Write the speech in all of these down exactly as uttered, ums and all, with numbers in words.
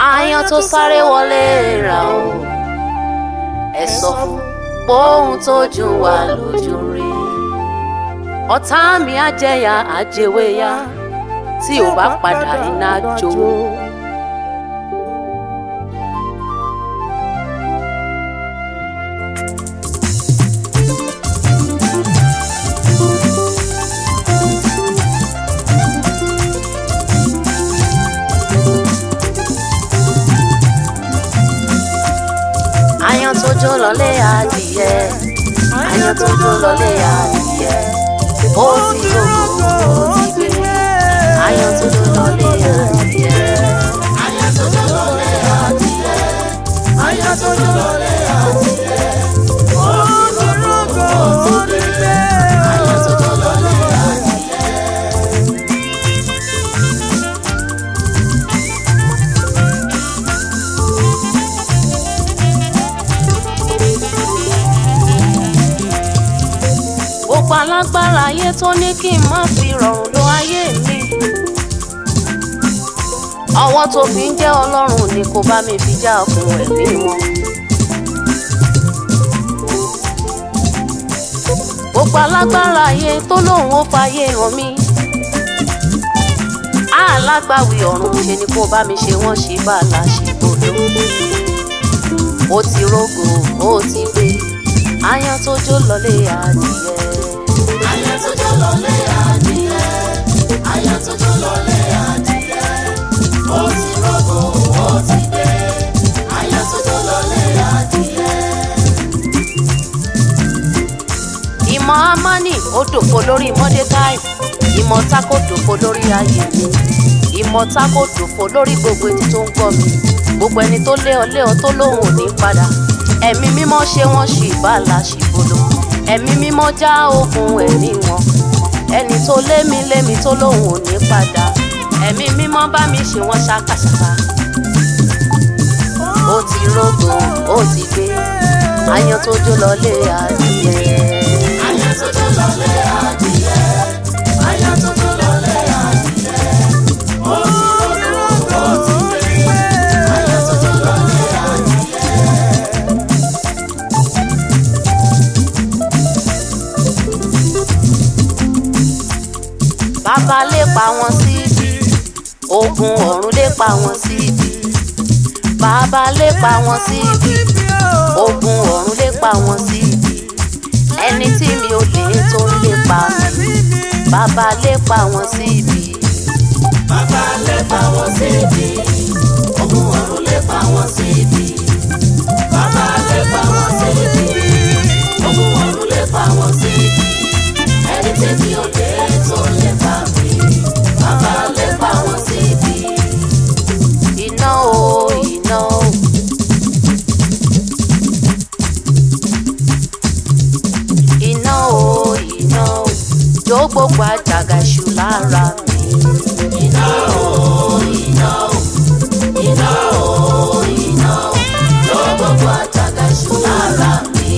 Àyàn tó sáré wọlé ra o, ẹ sọ fún pohun tójú wa lójú rí. Ọ̀tá mi àjẹyà àjẹwéyà tí ò bá padà iná jó. Àyàn tó jó lọlé adìyẹ, àyàn tó jó lọlé adìyẹ, ó ti lóko ó ti gbé. Àyàn tó jó lọlé adìyẹ, àyàn tó jó lọlé adìyẹ, àyàn tó jó lọlé adìyẹ, ó ti lóko ó ti gbé. Àyàn tó jó lọlé adìyẹ. Gbogbo alágbára ayé tó ní kí n má fi rọrùn lo ayé mi. Ọwọ́ tó fi ń jẹ́ Ọlọ́run ni kò bá mi fi já okùn ẹ̀mí wọn. Gbogbo alágbára ayé tó lóun ó fayé hàn mí. Alágbàwí ọ̀run ṣe ni kò bá mi ṣe wọ́n ṣe bá a la ṣe gbòdó. Ó ti rógò ó ti gbé. Àyàn tó jó lọlé adìyẹ. Àyàn tó jó lọlé adìyẹ. Àyàn tó jó lọlé adìyẹ. Ó ti rógò ó ti gbé. Àyàn tó jó lọlé adìyẹ. Ìmọ̀ Ámánì ó dòfo lórí Mọ́dékáì. Ìmọ̀ Tákò dòfo lórí ayé mi. Ìmọ̀ Tákò dòfo lórí gbogbo etí tó ń gbọ́ mi. Gbogbo ẹni tó lé ọ lé ọ tó lóun ò ní padà. Ẹ̀mí mímọ́ ṣe wọ́n ṣì bàlá ṣìbolo. Ẹ̀mí mímọ́ já ogun ẹ̀mí wọn. Ẹni tó lémi lémi tó lóun ò ní padà. Ẹ̀mí mímọ́ bá mi ṣe wọ́n ṣákàṣàkà. Ó ti rógò ó ti gbé. Àyàn tó jó lọlé adìyẹ. Àyàn tó jó lọlé adìyẹ. Àyàn tó jó lọlé adìyẹ. Ó ti rógò ó ti gbé. Àyàn tó jó lọlé adìyẹ. Bàbá lè pa wọn síbi, ogun ọ̀run lè pa wọn síbi. Bàbá lè pa wọn síbi, ogun ọ̀run lè pa wọn síbi. Ẹni tí mi ò lè tó lè pa mí. Bàbá lè pa wọn síbi. Bàbá lè pa wọn síbi, ogun ọ̀run lè pa wọn síbi. Bàbá lè pa wọn síbi, ogun ọ̀run lè pa wọn síbi. Ẹni tí mi ò lè tó lè pa mí. Bàbá lè pa wọn síbi. Iná o, iná o. Iná o, iná o. Jó gbogbo àjàgà èṣù lára mi. Iná o, iná o. Iná o, iná o. Jó gbogbo àjàgà èṣù lára mi.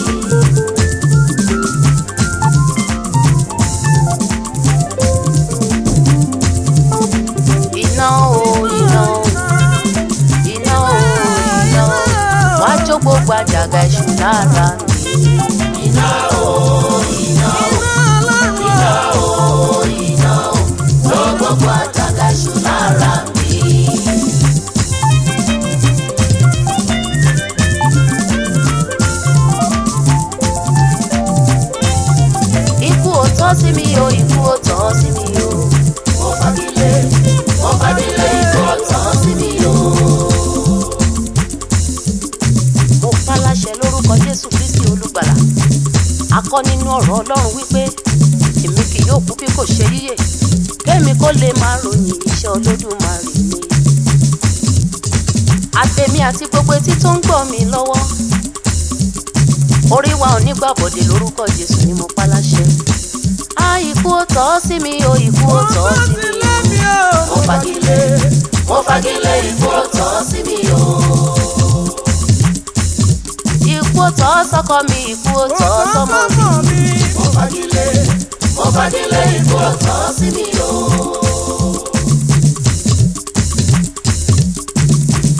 Iná o, iná o. Iná o, iná o. Wá jó gbogbo àjàgà èṣù lára mi. Iná o, iná o. Iná o, iná o. Jó gbogbo àjàgà èṣù lára mi. Ikú ò tọ́ sí mi o, ikú ò tọ́ sí mi o. Mo fagilé, mo fagilé, ikú ò tọ́ sí mi o. Mo pa láṣẹ lórúkọ Jésù Kristi olùgbàlà. Akọ nínú ọ̀rọ̀ Ọlọ́run wípé èmi kì yóò kú bí kò ṣe yíyè. Kémi kó lè máa ròyìn iṣẹ́ Olódùmarè mi. Àtèmi àti gbogbo etí tó ń gbọ́ mi lọ́wọ́. Orí wa ò ní gbàbọ̀dé lórúkọ Jésù ni mo pa láṣẹ. Á ikú ò tọ́ sí mi o, ikú ò tọ́ sí mi o. Mo fagilé, mo fagilé, ikú ò tọ́ sí mi o. Ikú ò tọ́ sọ́kọ mi, ikú ò tọ́ sọ́mọ mi. Mo fagilé, mo fagilé, ikú ò tọ́ sí mi o.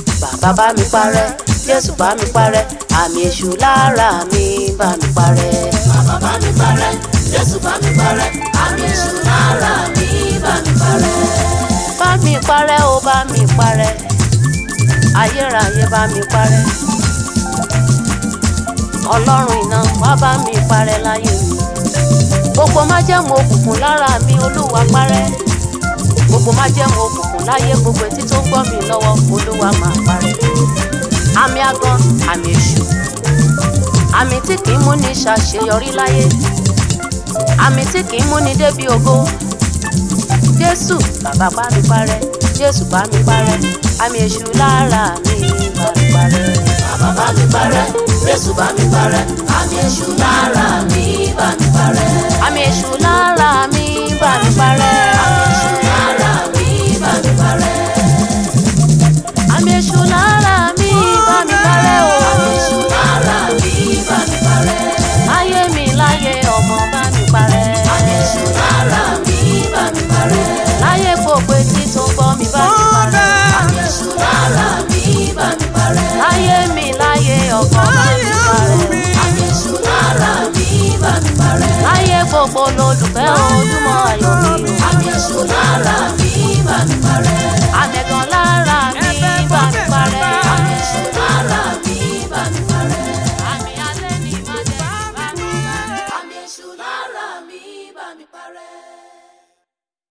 bàbá mi parẹ́, Jésù bá mi parẹ́, àmì èṣù lára mi bá mi parẹ́. Bàbá bá mi parẹ́, Jésù bá mi parẹ́, àmì èṣù lára mi bá mi parẹ́. Bá mi parẹ́ o, bá mi parẹ́, ayérayé bá mi parẹ́. Ọlọ́run iná wá bá mi parẹ́ láyé mi. Gbogbo májẹ̀mú òkùnkùn lára mi Olúwa parẹ́. Gbogbo májẹ̀mú òkùnkùn láyé gbogbo etí tó ń gbọ́ mi lọ́wọ́ Olúwa máa parẹ́. Àmì àgàn, àmì èṣù, àmì tí kì í mú ni ṣàṣeyọrí láyé, àmì tí kì í mú ni débi ògo. Jésù bàbá bá mi parẹ́, Jésù bá mi parẹ́, àmì èṣù lára mi bá mi parẹ́. Bàbá bá mi parẹ́, Jésù bá mi parẹ́, àmì èṣù lára mi bá mi parẹ́. Àmì èṣù lára mi bá mi parẹ́. Àmì èṣù lára mi bá mi parẹ́. Àmì èṣù lára mi bá mi parẹ́ o. Àmì èṣù lára mi bá mi parẹ́. Láyé mi láyé ọmọ bá mi parẹ́. Àmì èṣù lára mi bá mi parẹ́. Láyé gbogbo etí tó ń gbọ́ mi bá mi parẹ́. Àmì èṣù lára mi bá mi parẹ́. Láyé mi láyé ọkọ bá mi parẹ́. Àmì èṣù lára mi bá mi parẹ́. Láyé gbogbo olólùfẹ́ Ojúmọ́ Ayọ̀ mi